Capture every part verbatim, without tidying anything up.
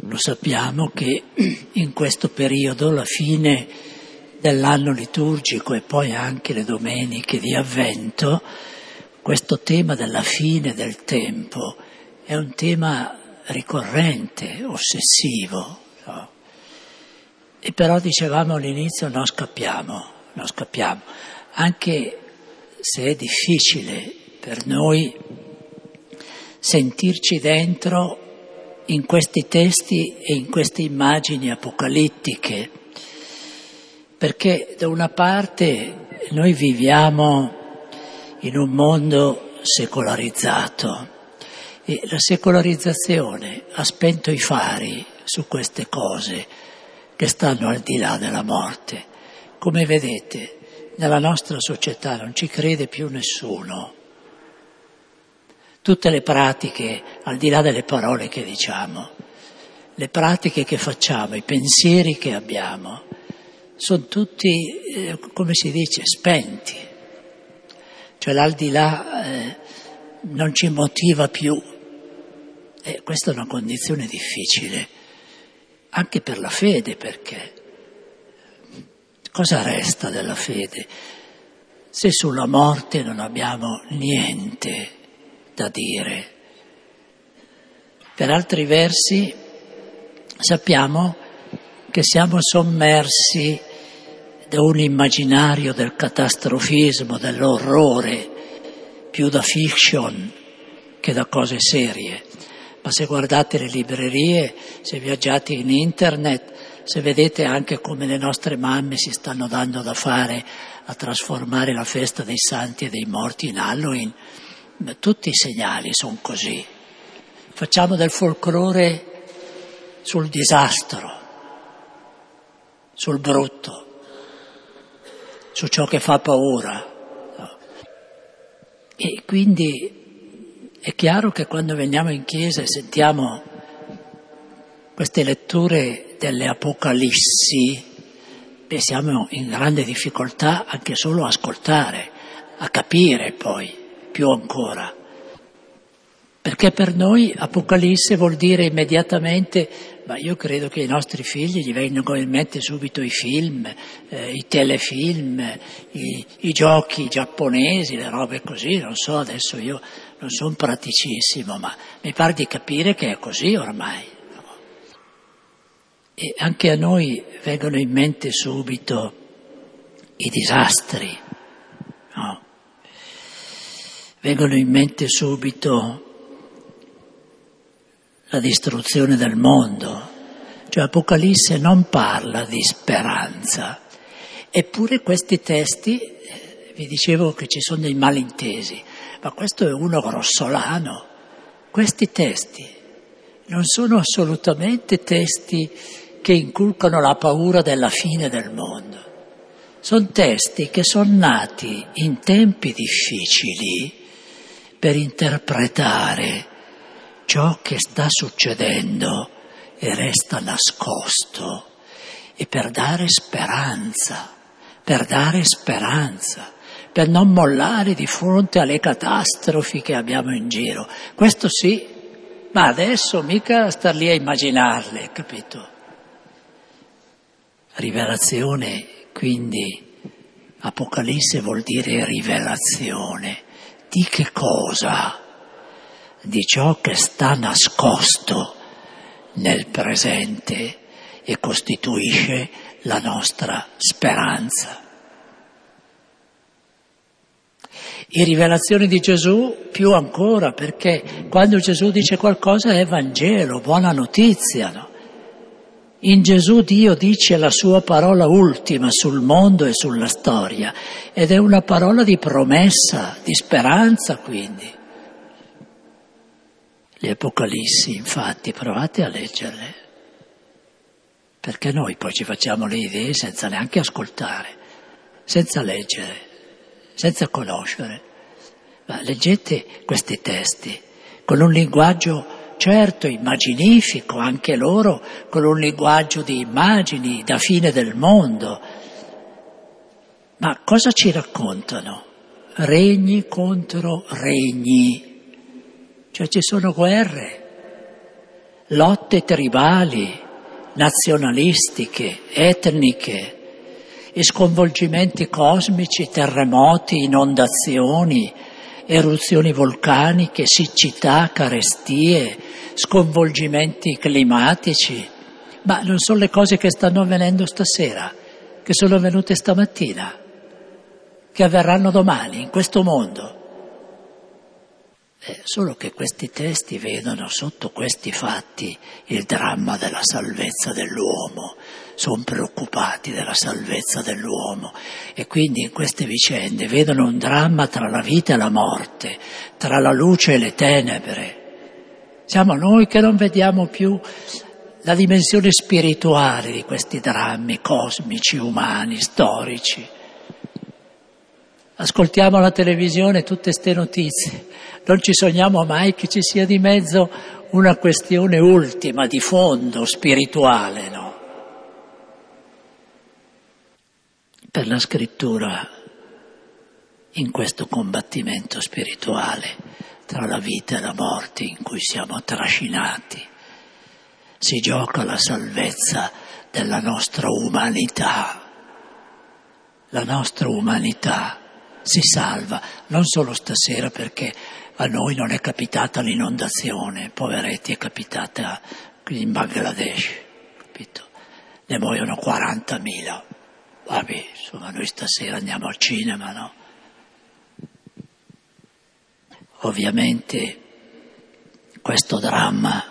lo sappiamo che in questo periodo, la fine dell'anno liturgico e poi anche le domeniche di Avvento, questo tema della fine del tempo è un tema ricorrente, ossessivo, no? E però dicevamo all'inizio non scappiamo, non scappiamo, anche se è difficile per noi sentirci dentro in questi testi e in queste immagini apocalittiche, perché da una parte noi viviamo in un mondo secolarizzato e la secolarizzazione ha spento i fari su queste cose che stanno al di là della morte. Come vedete, nella nostra società non ci crede più nessuno. Tutte le pratiche, al di là delle parole che diciamo, le pratiche che facciamo, i pensieri che abbiamo, sono tutti, eh, come si dice, spenti. Cioè l'aldilà eh, non ci motiva più. E questa è una condizione difficile, anche per la fede, perché cosa resta della fede se sulla morte non abbiamo niente da dire? Per altri versi sappiamo che siamo sommersi da un immaginario del catastrofismo, dell'orrore, più da fiction che da cose serie. Ma se guardate le librerie, se viaggiate in internet, se vedete anche come le nostre mamme si stanno dando da fare a trasformare la festa dei santi e dei morti in Halloween, tutti i segnali sono così. Facciamo del folklore sul disastro, sul brutto, su ciò che fa paura. E quindi è chiaro che quando veniamo in chiesa e sentiamo queste letture delle Apocalissi, beh, siamo in grande difficoltà anche solo a ascoltare, a capire poi, più ancora. Perché per noi Apocalisse vuol dire immediatamente, ma io credo che ai nostri figli gli vengano in mente subito i film, eh, i telefilm, i, i giochi giapponesi, le robe così, non so, adesso io non sono praticissimo, ma mi pare di capire che è così ormai. No? E anche a noi vengono in mente subito i disastri, no? Vengono in mente subito la distruzione del mondo. Cioè Apocalisse non parla di speranza. Eppure questi testi, eh, vi dicevo che ci sono dei malintesi, ma questo è uno grossolano. Questi testi non sono assolutamente testi che inculcano la paura della fine del mondo. Sono testi che sono nati in tempi difficili per interpretare ciò che sta succedendo e resta nascosto, e per dare speranza, per dare speranza, per non mollare di fronte alle catastrofi che abbiamo in giro. Questo sì, ma adesso mica star lì a immaginarle, capito? Rivelazione, quindi, Apocalisse vuol dire rivelazione. Di che cosa? Di ciò che sta nascosto nel presente e costituisce la nostra speranza. In rivelazione di Gesù più ancora, perché quando Gesù dice qualcosa è Vangelo, buona notizia, no? In Gesù Dio dice la sua parola ultima sul mondo e sulla storia, ed è una parola di promessa, di speranza quindi. Le Apocalissi, infatti, provate a leggerle, perché noi poi ci facciamo le idee senza neanche ascoltare, senza leggere, senza conoscere. Ma leggete questi testi con un linguaggio certo immaginifico, anche loro con un linguaggio di immagini da fine del mondo. Ma cosa ci raccontano? Regni contro regni. Cioè ci sono guerre, lotte tribali, nazionalistiche, etniche, e sconvolgimenti cosmici, terremoti, inondazioni, eruzioni vulcaniche, siccità, carestie, sconvolgimenti climatici. Ma non sono le cose che stanno avvenendo stasera, che sono avvenute stamattina, che avverranno domani in questo mondo. Eh, solo che questi testi vedono sotto questi fatti il dramma della salvezza dell'uomo, sono preoccupati della salvezza dell'uomo e quindi in queste vicende vedono un dramma tra la vita e la morte, tra la luce e le tenebre. Siamo noi che non vediamo più la dimensione spirituale di questi drammi cosmici, umani, storici. Ascoltiamo la televisione tutte ste notizie, non ci sogniamo mai che ci sia di mezzo una questione ultima, di fondo, spirituale, no? Per la scrittura, in questo combattimento spirituale tra la vita e la morte in cui siamo trascinati, si gioca la salvezza della nostra umanità. La nostra umanità si salva, non solo stasera perché a noi non è capitata l'inondazione, poveretti, è capitata qui in Bangladesh, capito? Ne muoiono quarantamila. Vabbè, insomma, noi stasera andiamo al cinema, no? Ovviamente questo dramma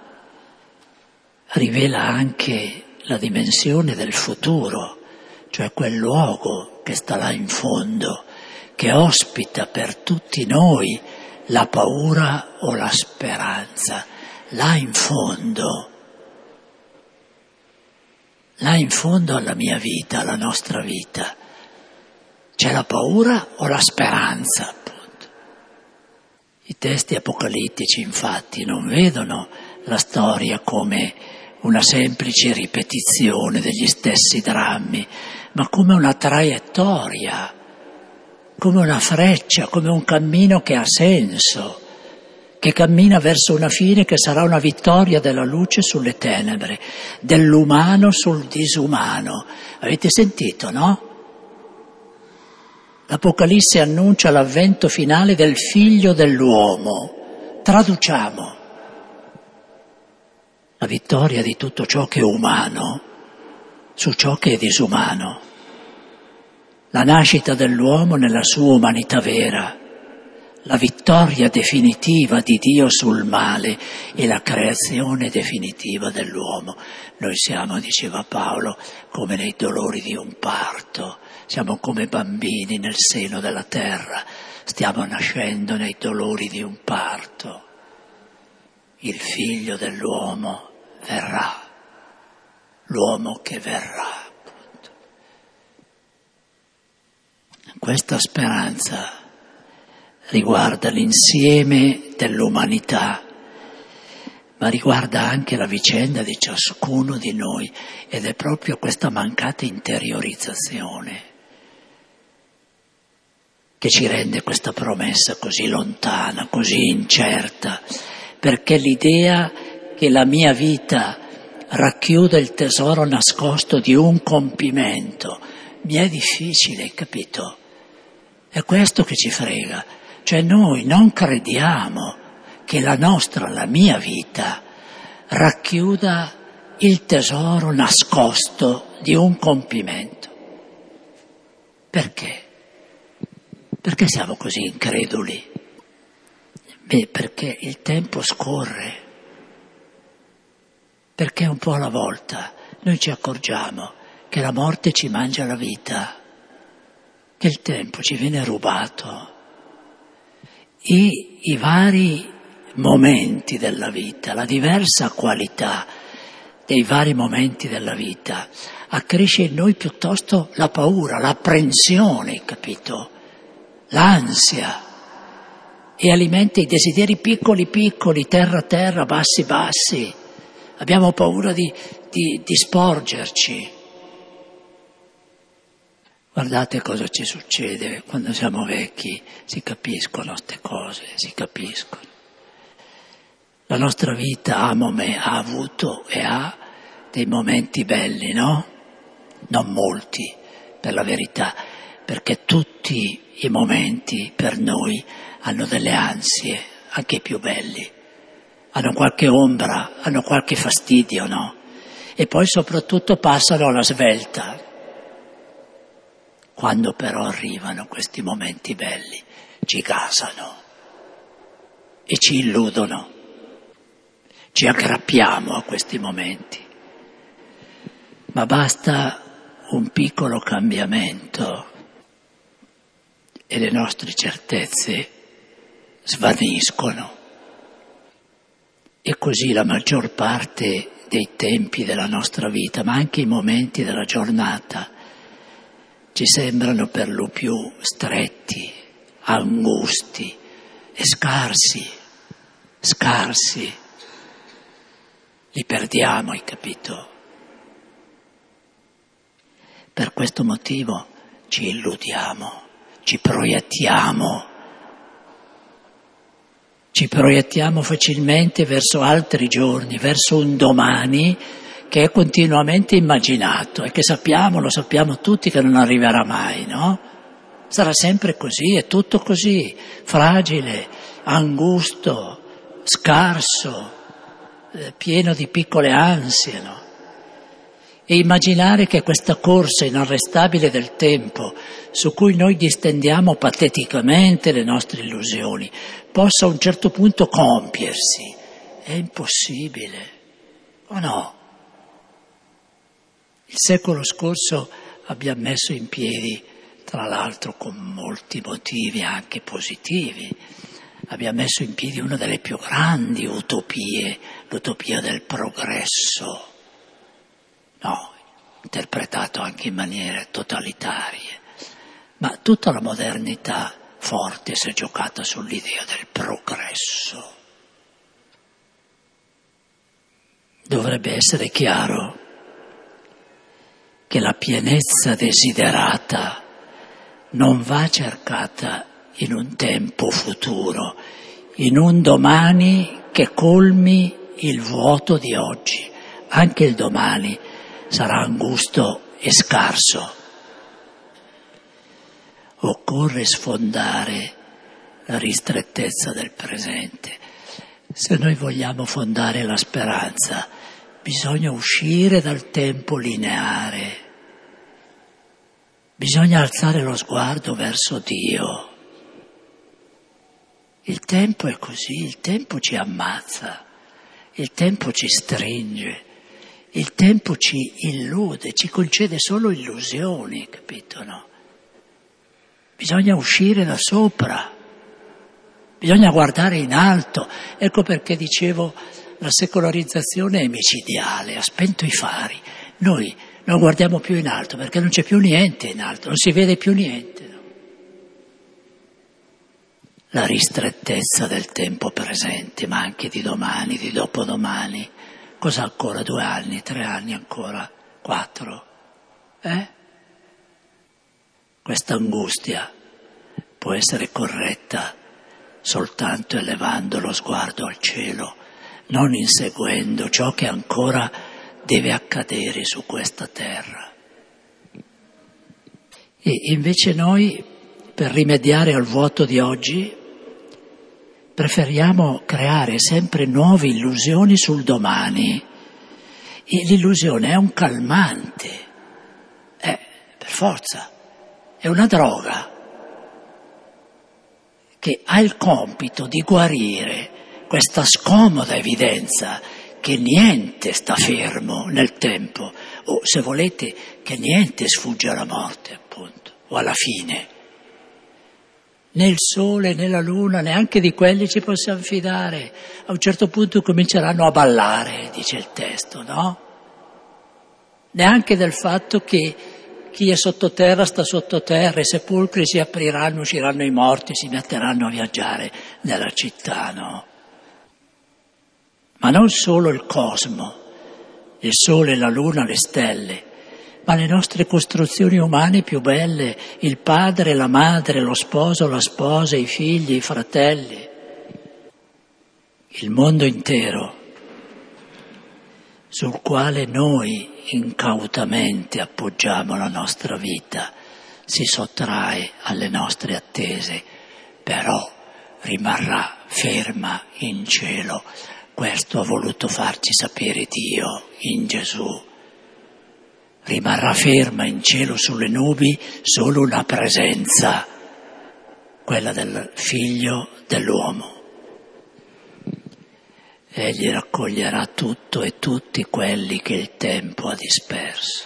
rivela anche la dimensione del futuro, cioè quel luogo che sta là in fondo, che ospita per tutti noi la paura o la speranza. Là in fondo, là in fondo alla mia vita, alla nostra vita, c'è la paura o la speranza, appunto. I testi apocalittici, infatti, non vedono la storia come una semplice ripetizione degli stessi drammi, ma come una traiettoria, come una freccia, come un cammino che ha senso, che cammina verso una fine che sarà una vittoria della luce sulle tenebre, dell'umano sul disumano. Avete sentito, no? L'Apocalisse annuncia l'avvento finale del figlio dell'uomo. Traduciamo. La vittoria di tutto ciò che è umano su ciò che è disumano. La nascita dell'uomo nella sua umanità vera, la vittoria definitiva di Dio sul male e la creazione definitiva dell'uomo. Noi siamo, diceva Paolo, come nei dolori di un parto, siamo come bambini nel seno della terra, stiamo nascendo nei dolori di un parto. Il figlio dell'uomo verrà, l'uomo che verrà. Questa speranza riguarda l'insieme dell'umanità, ma riguarda anche la vicenda di ciascuno di noi ed è proprio questa mancata interiorizzazione che ci rende questa promessa così lontana, così incerta, perché l'idea che la mia vita racchiuda il tesoro nascosto di un compimento mi è difficile, capito? È questo che ci frega, cioè noi non crediamo che la nostra, la mia vita, racchiuda il tesoro nascosto di un compimento. Perché? Perché siamo così increduli? Beh, perché il tempo scorre, perché un po' alla volta noi ci accorgiamo che la morte ci mangia la vita, che il tempo ci viene rubato e i vari momenti della vita, la diversa qualità dei vari momenti della vita accresce in noi piuttosto la paura, l'apprensione, capito? L'ansia e alimenta i desideri piccoli piccoli, terra terra, bassi bassi. Abbiamo paura di, di, di sporgerci. Guardate cosa ci succede quando siamo vecchi, si capiscono queste cose, si capiscono. La nostra vita ha, momen- ha avuto e ha dei momenti belli, no? Non molti, per la verità, perché tutti i momenti per noi hanno delle ansie, anche i più belli. Hanno qualche ombra, hanno qualche fastidio, no? E poi soprattutto passano alla svelta. Quando però arrivano questi momenti belli, ci gasano e ci illudono. Ci aggrappiamo a questi momenti, ma basta un piccolo cambiamento e le nostre certezze svaniscono. E così la maggior parte dei tempi della nostra vita, ma anche i momenti della giornata, ci sembrano per lo più stretti, angusti e scarsi, scarsi. Li perdiamo, hai capito? Per questo motivo ci illudiamo, ci proiettiamo, ci proiettiamo facilmente verso altri giorni, verso un domani che è continuamente immaginato e che sappiamo, lo sappiamo tutti che non arriverà mai, no? Sarà sempre così, è tutto così, fragile, angusto, scarso, pieno di piccole ansie, no? E immaginare che questa corsa inarrestabile del tempo, su cui noi distendiamo pateticamente le nostre illusioni, possa a un certo punto compiersi, è impossibile, o no? Il secolo scorso abbiamo messo in piedi, tra l'altro con molti motivi anche positivi, abbiamo messo in piedi una delle più grandi utopie, l'utopia del progresso, no, interpretato anche in maniere totalitarie, ma tutta la modernità forte si è giocata sull'idea del progresso. Dovrebbe essere chiaro che la pienezza desiderata non va cercata in un tempo futuro, in un domani che colmi il vuoto di oggi. Anche il domani sarà angusto e scarso. Occorre sfondare la ristrettezza del presente. Se noi vogliamo fondare la speranza, bisogna uscire dal tempo lineare. Bisogna alzare lo sguardo verso Dio. Il tempo è così, il tempo ci ammazza, il tempo ci stringe, il tempo ci illude, ci concede solo illusioni, capito, no? Bisogna uscire da sopra, bisogna guardare in alto. Ecco perché dicevo, la secolarizzazione è micidiale, ha spento i fari. Noi non guardiamo più in alto perché non c'è più niente in alto, non si vede più niente. No? La ristrettezza del tempo presente, ma anche di domani, di dopodomani. Cosa ancora? Due anni, tre anni ancora, quattro? Eh? Questa angustia può essere corretta soltanto elevando lo sguardo al cielo, non inseguendo ciò che ancora deve accadere su questa terra. E invece noi, per rimediare al vuoto di oggi, preferiamo creare sempre nuove illusioni sul domani. E l'illusione è un calmante, è per forza, è una droga che ha il compito di guarire questa scomoda evidenza che niente sta fermo nel tempo, o se volete che niente sfugge alla morte, appunto, o alla fine. Né il sole né la luna, neanche di quelli ci possiamo fidare. A un certo punto cominceranno a ballare, dice il testo, no? Neanche del fatto che chi è sottoterra sta sottoterra, i sepolcri si apriranno, usciranno i morti, si metteranno a viaggiare nella città, no? Ma non solo il cosmo, il sole, la luna, le stelle, ma le nostre costruzioni umane più belle, il padre, la madre, lo sposo, la sposa, i figli, i fratelli. Il mondo intero sul quale noi incautamente appoggiamo la nostra vita si sottrae alle nostre attese, però rimarrà ferma in cielo. Questo ha voluto farci sapere Dio in Gesù. Rimarrà ferma in cielo sulle nubi solo una presenza, quella del Figlio dell'uomo. Egli raccoglierà tutto e tutti quelli che il tempo ha disperso.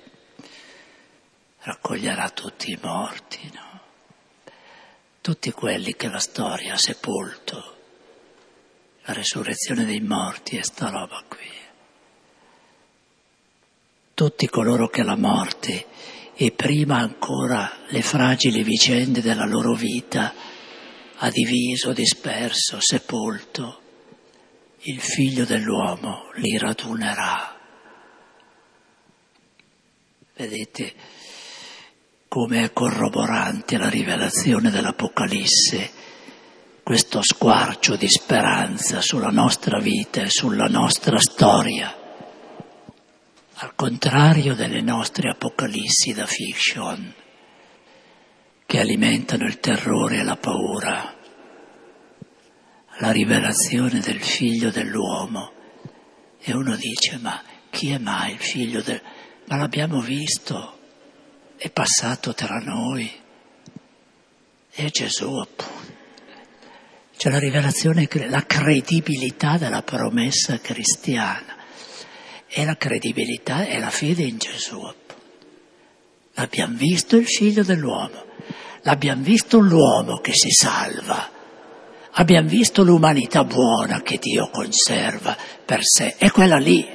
Raccoglierà tutti i morti, no? Tutti quelli che la storia ha sepolto. La resurrezione dei morti è sta roba qui. Tutti coloro che la morte e prima ancora le fragili vicende della loro vita ha diviso, disperso, sepolto, il Figlio dell'uomo li radunerà. Vedete come è corroborante la rivelazione dell'Apocalisse, questo squarcio di speranza sulla nostra vita e sulla nostra storia, al contrario delle nostre apocalissi da fiction, che alimentano il terrore e la paura. La rivelazione del Figlio dell'uomo, e uno dice: ma chi è mai il Figlio del... Ma l'abbiamo visto, è passato tra noi, è Gesù appunto. C'è la rivelazione, la credibilità della promessa cristiana, e la credibilità è la fede in Gesù appunto. L'abbiamo visto il Figlio dell'uomo, l'abbiamo visto l'uomo che si salva, abbiamo visto l'umanità buona che Dio conserva per sé, è quella lì.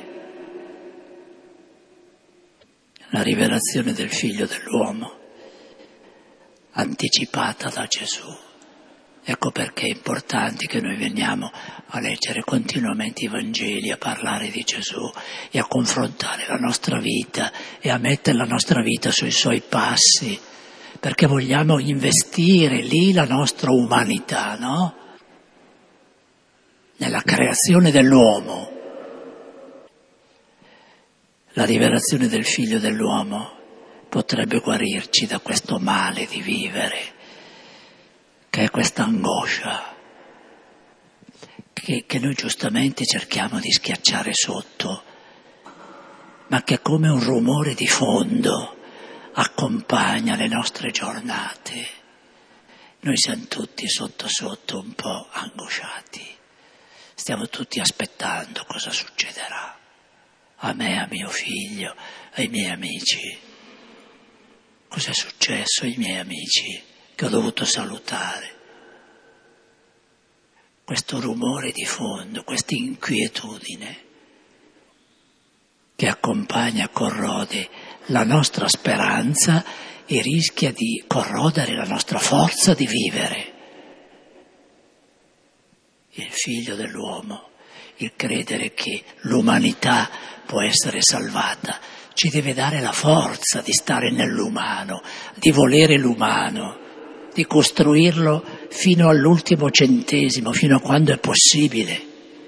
La rivelazione del Figlio dell'uomo, anticipata da Gesù. Ecco perché è importante che noi veniamo a leggere continuamente i Vangeli, a parlare di Gesù e a confrontare la nostra vita e a mettere la nostra vita sui suoi passi, perché vogliamo investire lì la nostra umanità, no? Nella creazione dell'uomo. La rivelazione del Figlio dell'uomo potrebbe guarirci da questo male di vivere, che è questa angoscia, che, che noi giustamente cerchiamo di schiacciare sotto, ma che come un rumore di fondo accompagna le nostre giornate. Noi siamo tutti sotto sotto un po' angosciati, stiamo tutti aspettando cosa succederà a me, a mio figlio, ai miei amici. Cos'è successo ai miei amici che ho dovuto salutare? Questo rumore di fondo, questa inquietudine che accompagna, corrode la nostra speranza e rischia di corrodere la nostra forza di vivere. Il Figlio dell'uomo, il credere che l'umanità può essere salvata, ci deve dare la forza di stare nell'umano, di volere l'umano, di costruirlo fino all'ultimo centesimo, fino a quando è possibile.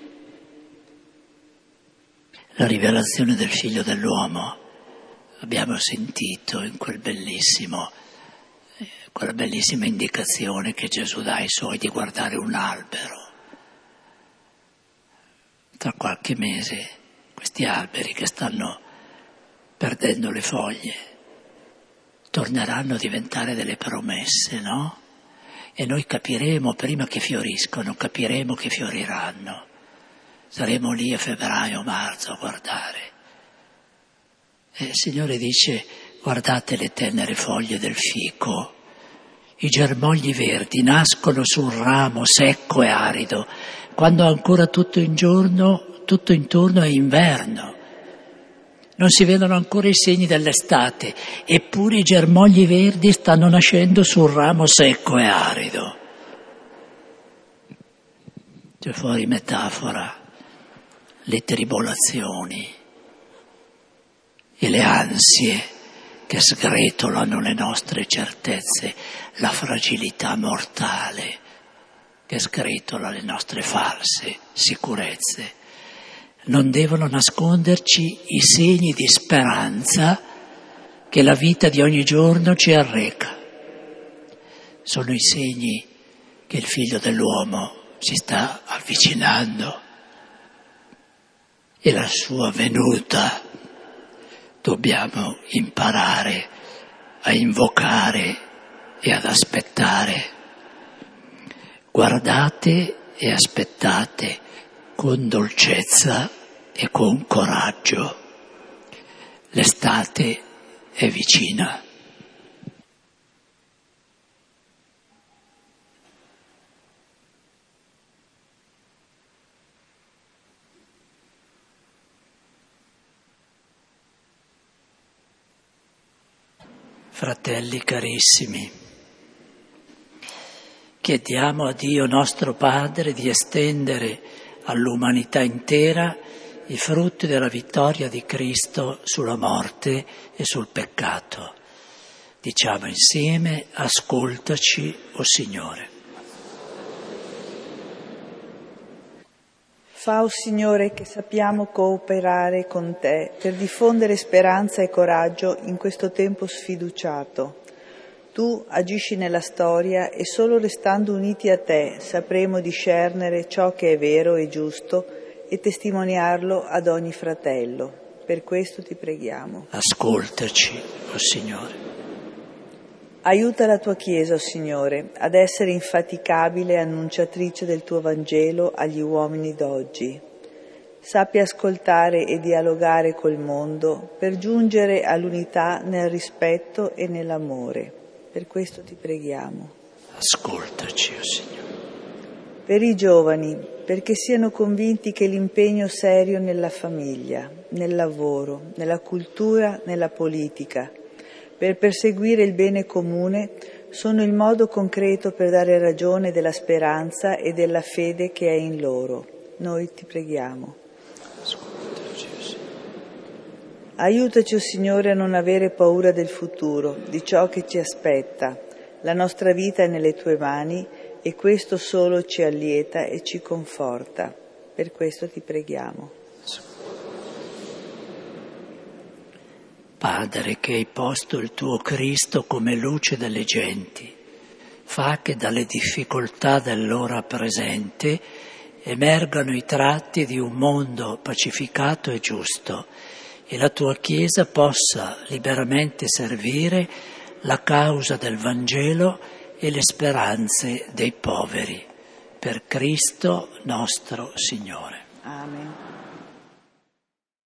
La rivelazione del Figlio dell'uomo, abbiamo sentito in quel bellissimo, quella bellissima indicazione che Gesù dà ai suoi di guardare un albero. Tra qualche mese questi alberi che stanno perdendo le foglie torneranno a diventare delle promesse, no? E noi capiremo, prima che fioriscono, capiremo che fioriranno. Saremo lì a febbraio, marzo a guardare. E il Signore dice: guardate le tenere foglie del fico, i germogli verdi nascono sul ramo secco e arido, quando ancora tutto in giorno, tutto intorno è inverno. Non si vedono ancora i segni dell'estate, eppure i germogli verdi stanno nascendo sul ramo secco e arido. C'è fuori metafora, le tribolazioni e le ansie che sgretolano le nostre certezze, la fragilità mortale che scritola le nostre false sicurezze. Non devono nasconderci i segni di speranza che la vita di ogni giorno ci arreca. Sono i segni che il Figlio dell'uomo si sta avvicinando e la sua venuta dobbiamo imparare a invocare e ad aspettare. Guardate e aspettate con dolcezza e con coraggio. L'estate è vicina. Fratelli carissimi, chiediamo a Dio nostro Padre di estendere all'umanità intera i frutti della vittoria di Cristo sulla morte e sul peccato. Diciamo insieme: ascoltaci, o Signore. Fa, o Signore, che sappiamo cooperare con Te per diffondere speranza e coraggio in questo tempo sfiduciato. Tu agisci nella storia e solo restando uniti a Te sapremo discernere ciò che è vero e giusto e testimoniarlo ad ogni fratello. Per questo ti preghiamo. Ascoltaci, o Signore. Aiuta la tua Chiesa, o Signore, ad essere infaticabile annunciatrice del tuo Vangelo agli uomini d'oggi. Sappi ascoltare e dialogare col mondo per giungere all'unità nel rispetto e nell'amore. Per questo ti preghiamo. Ascoltaci, o Signore. Per i giovani, perché siano convinti che l'impegno serio nella famiglia, nel lavoro, nella cultura, nella politica, per perseguire il bene comune, sono il modo concreto per dare ragione della speranza e della fede che è in loro. Noi ti preghiamo. Ascoltaci, o Signore. Aiutaci, o Signore, a non avere paura del futuro, di ciò che ci aspetta. La nostra vita è nelle tue mani e questo solo ci allieta e ci conforta. Per questo ti preghiamo. Padre, che hai posto il tuo Cristo come luce delle genti, fa che dalle difficoltà dell'ora presente emergano i tratti di un mondo pacificato e giusto e la tua Chiesa possa liberamente servire la causa del Vangelo e le speranze dei poveri. Per Cristo nostro Signore. Amen.